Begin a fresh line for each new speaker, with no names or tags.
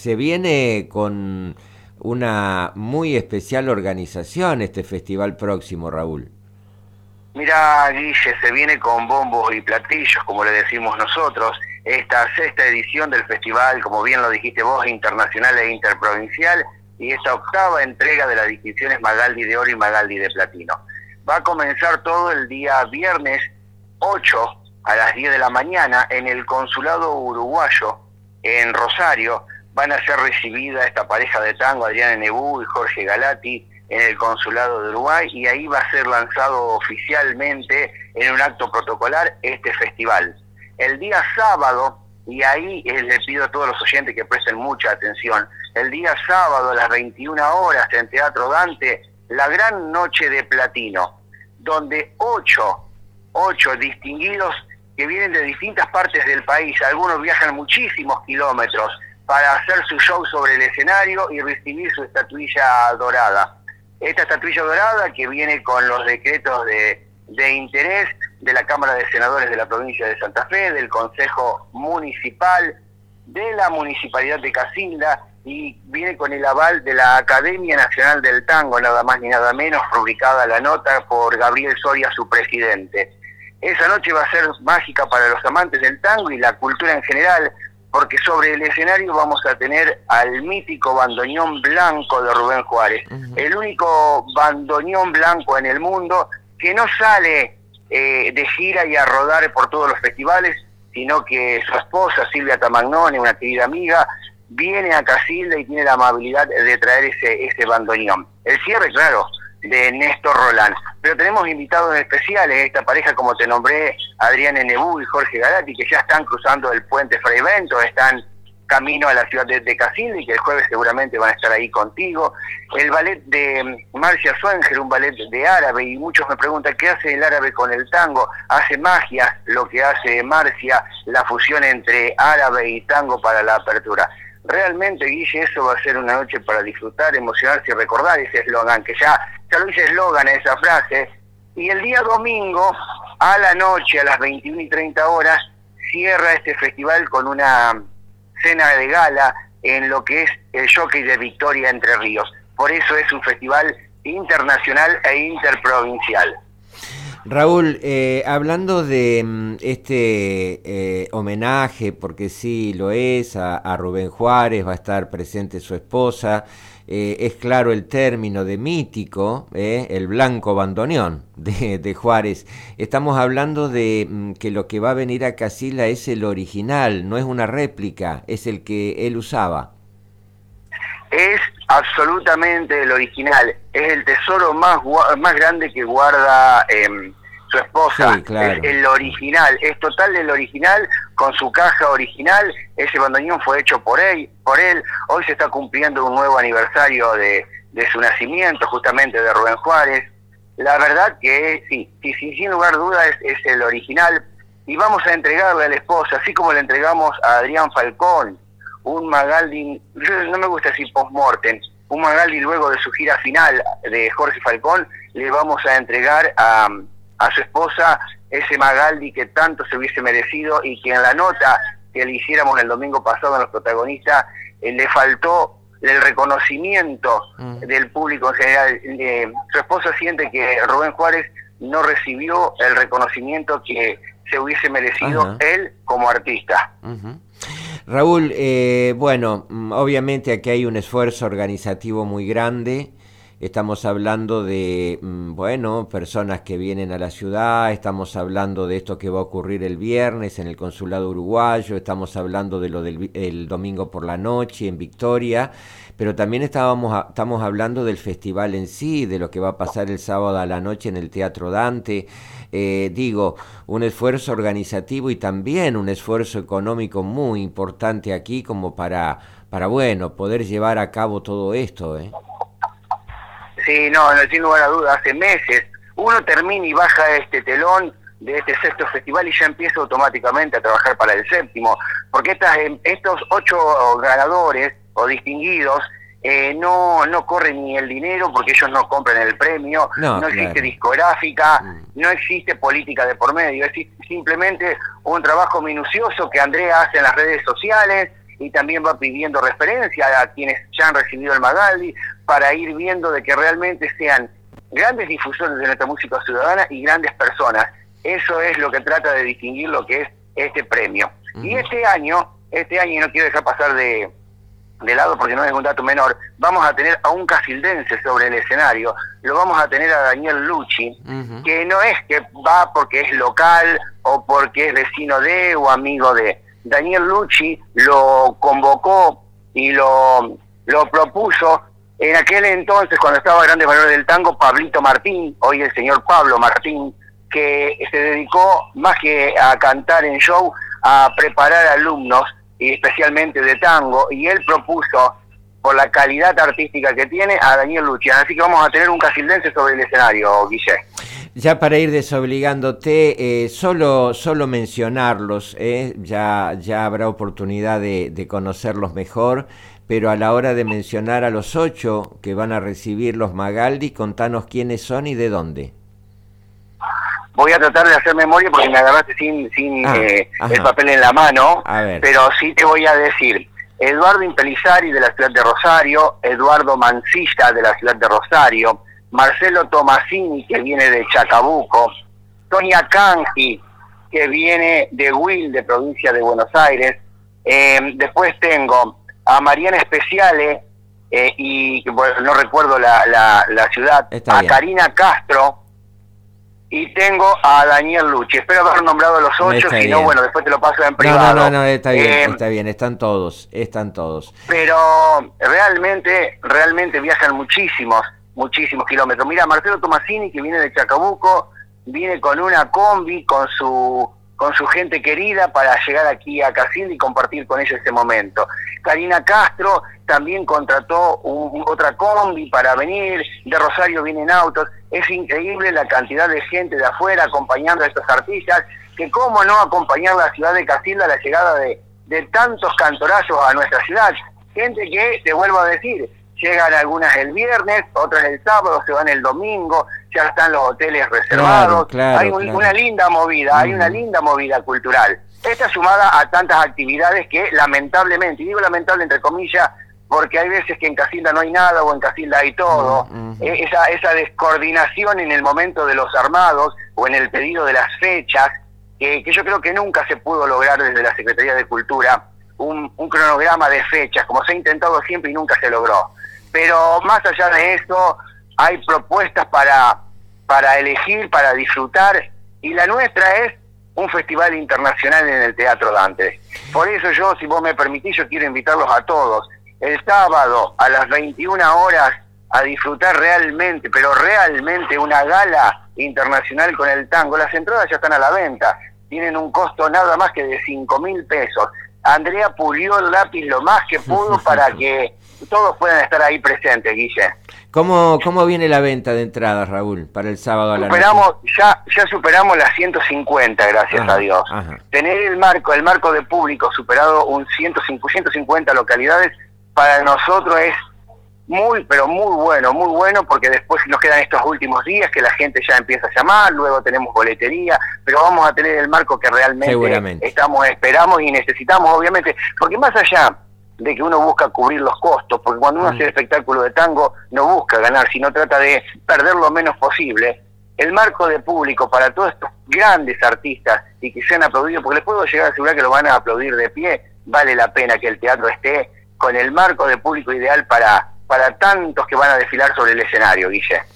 se viene con una muy especial organización este festival próximo, Raúl.
Mira, Guille, se viene con bombos y platillos, como le decimos nosotros, esta sexta edición del festival, como bien lo dijiste vos, internacional e interprovincial, y esta octava entrega de las distinciones Magaldi de Oro y Magaldi de Platino. Va a comenzar todo el día viernes 8 a las 10 de la mañana en el Consulado Uruguayo en Rosario. Van a ser recibida esta pareja de tango, Adriana Nebú y Jorge Galati, en el Consulado de Uruguay, y ahí va a ser lanzado oficialmente en un acto protocolar este festival. El día sábado, y ahí le pido a todos los oyentes que presten mucha atención, el día sábado a las 21 horas en Teatro Dante, la gran noche de Platino, donde ocho distinguidos que vienen de distintas partes del país, algunos viajan muchísimos kilómetros para hacer su show sobre el escenario y recibir su estatuilla dorada. Esta estatuilla dorada que viene con los decretos de interés de la Cámara de Senadores de la provincia de Santa Fe, del Consejo Municipal, de la Municipalidad de Casilda, y viene con el aval de la Academia Nacional del Tango, nada más ni nada menos, publicada la nota por Gabriel Soria, su presidente. Esa noche va a ser mágica para los amantes del tango y la cultura en general, porque sobre el escenario vamos a tener al mítico bandoneón blanco de Rubén Juárez, el único bandoneón blanco en el mundo que no sale de gira y a rodar por todos los festivales, sino que su esposa, Silvia Tamagnone, una querida amiga, viene a Casilda y tiene la amabilidad de traer ese bandoneón. El cierre, claro, de Néstor Roland. Pero tenemos invitados especiales, esta pareja, como te nombré, Adriana Nebú y Jorge Galati, que ya están cruzando el puente Fray Bento, están camino a la ciudad de Casilda y que el jueves seguramente van a estar ahí contigo. El ballet de Marcia Swenger, un ballet de árabe, y muchos me preguntan, ¿qué hace el árabe con el tango? Hace magia lo que hace Marcia, la fusión entre árabe y tango para la apertura. Realmente, Guille, eso va a ser una noche para disfrutar, emocionarse y recordar ese eslogan, que ya lo hice eslogan esa frase. Y el día domingo, a la noche, a las 21:30 horas, cierra este festival con una cena de gala en lo que es el Jockey de Victoria Entre Ríos. Por eso es un festival internacional e interprovincial.
Raúl, hablando de este homenaje, porque sí lo es, a Rubén Juárez, va a estar presente su esposa, es claro el término de mítico, el blanco bandoneón de Juárez. Estamos hablando de que lo que va a venir a Casilda es el original, no es una réplica, es el que él usaba.
Es absolutamente el original, es el tesoro más grande que guarda su esposa, sí, claro. Es el original, es total el original, con su caja original. Ese bandoneón fue hecho por él, hoy se está cumpliendo un nuevo aniversario de su nacimiento, justamente de Rubén Juárez. La verdad que sí, sin lugar a dudas es el original, y vamos a entregarle a la esposa, así como le entregamos a Adrián Falcón, un Magaldi, no me gusta decir post-mortem, un Magaldi luego de su gira final de Jorge Falcón, le vamos a entregar a su esposa ese Magaldi que tanto se hubiese merecido, y que en la nota que le hiciéramos el domingo pasado a los protagonistas le faltó el reconocimiento del público en general. Su esposa siente que Rubén Juárez no recibió el reconocimiento que se hubiese merecido él como artista.
Raúl, bueno, obviamente aquí hay un esfuerzo organizativo muy grande. Estamos hablando de, personas que vienen a la ciudad, estamos hablando de esto que va a ocurrir el viernes en el Consulado Uruguayo, estamos hablando de lo del el domingo por la noche en Victoria, pero también estamos hablando del festival en sí, de lo que va a pasar el sábado a la noche en el Teatro Dante. Un esfuerzo organizativo y también un esfuerzo económico muy importante aquí como para poder llevar a cabo todo esto,
Sí, no, sin lugar a dudas, hace meses uno termina y baja este telón de este sexto festival y ya empieza automáticamente a trabajar para el séptimo, porque estos 8 ganadores o distinguidos no corren ni el dinero, porque ellos no compran el premio, no existe discográfica, no existe política de por medio, es simplemente un trabajo minucioso que Andrea hace en las redes sociales y también va pidiendo referencia a quienes ya han recibido el Magaldi para ir viendo de que realmente sean grandes difusores de nuestra música ciudadana y grandes personas. Eso es lo que trata de distinguir lo que es este premio. Y este año, y no quiero dejar pasar de lado porque no es un dato menor, vamos a tener a un casildense sobre el escenario, lo vamos a tener a Daniel Lucci, que no es que va porque es local o porque es vecino de o amigo de. Daniel Lucci lo convocó y lo propuso en aquel entonces, cuando estaba Grandes Valores del Tango, Pablito Martín, hoy el señor Pablo Martín, que se dedicó más que a cantar en show, a preparar alumnos, y especialmente de tango, y él propuso, por la calidad artística que tiene, a Daniel Lucci. Así que vamos a tener un casildense sobre el escenario, Guille.
Ya para ir desobligándote, solo mencionarlos, ya habrá oportunidad de conocerlos mejor, pero a la hora de mencionar a los 8 que van a recibir los Magaldi, contanos quiénes son y de dónde.
Voy a tratar de hacer memoria porque me agarraste sin el papel en la mano, pero sí te voy a decir: Eduardo Impelizari, de la ciudad de Rosario; Eduardo Mancilla, de la ciudad de Rosario; Marcelo Tomasini, que viene de Chacabuco; Tonia Canji, que viene de Huil, de provincia de Buenos Aires; después tengo a Mariana Speciale, y bueno, no recuerdo la ciudad; a Karina Castro, y tengo a Daniel Lucci. Espero haber nombrado a los 8, si no, bueno, después te lo paso en privado.
No, está bien, están todos.
Pero realmente viajan muchísimos kilómetros. Mira, Marcelo Tomasini, que viene de Chacabuco, viene con una combi, con su gente querida, para llegar aquí a Casilda y compartir con ellos ese momento. Karina Castro también contrató otra combi para venir, de Rosario vienen autos. Es increíble la cantidad de gente de afuera acompañando a estos artistas, que cómo no acompañar la ciudad de Casilda a la llegada de tantos cantorazos a nuestra ciudad. Gente que, te vuelvo a decir, llegan algunas el viernes, otras el sábado, se van el domingo, ya están los hoteles reservados. Hay una linda movida, hay una linda movida cultural. Esta sumada a tantas actividades que lamentablemente, y digo lamentable entre comillas, porque hay veces que en Casilda no hay nada o en Casilda hay todo. Esa descoordinación en el momento de los armados o en el pedido de las fechas, que yo creo que nunca se pudo lograr desde la Secretaría de Cultura un cronograma de fechas, como se ha intentado siempre y nunca se logró. Pero más allá de eso, hay propuestas para elegir, para disfrutar, y la nuestra es un festival internacional en el Teatro Dante. Por eso yo, si vos me permitís, yo quiero invitarlos a todos el sábado a las 21 horas a disfrutar realmente, pero realmente, una gala internacional con el tango. Las entradas ya están a la venta, tienen un costo nada más que de 5.000 pesos. Andrea pulió el lápiz lo más que pudo para que todos puedan estar ahí presentes, Guille.
¿Cómo viene la venta de entradas, Raúl, para el sábado a la noche?
Ya superamos las 150, gracias a Dios. Tener el marco de público superado 150 localidades, para nosotros es pero muy bueno, porque después nos quedan estos últimos días que la gente ya empieza a llamar, luego tenemos boletería, pero vamos a tener el marco que realmente esperamos y necesitamos, obviamente, porque más allá de que uno busca cubrir los costos, porque cuando uno hace el espectáculo de tango no busca ganar, sino trata de perder lo menos posible, el marco de público para todos estos grandes artistas y que sean aplaudidos, porque les puedo llegar a asegurar que lo van a aplaudir de pie, vale la pena que el teatro esté con el marco de público ideal para tantos que van a desfilar sobre el escenario, Guille.